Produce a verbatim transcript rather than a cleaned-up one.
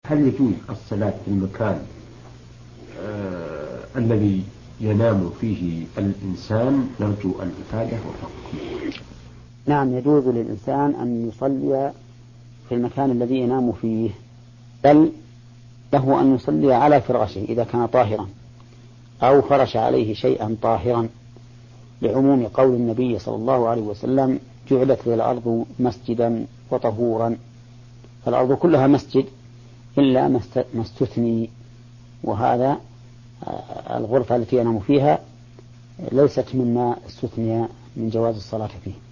هل يجوز الصلاة في المكان آه الذي ينام فيه الإنسان؟ نرجو الإفادة وفقكم. نعم، يجوز للإنسان أن يصلي في المكان الذي ينام فيه، بل له أن يصلي على فراشه إذا كان طاهرا أو فرش عليه شيئا طاهرا، لعموم قول النبي صلى الله عليه وسلم: جعلت الأرض مسجدا وطهورا. فالأرض كلها مسجد إلا ما استثني، وهذا الغرفة التي ينام فيها ليست مما استثني من جواز الصلاة فيه.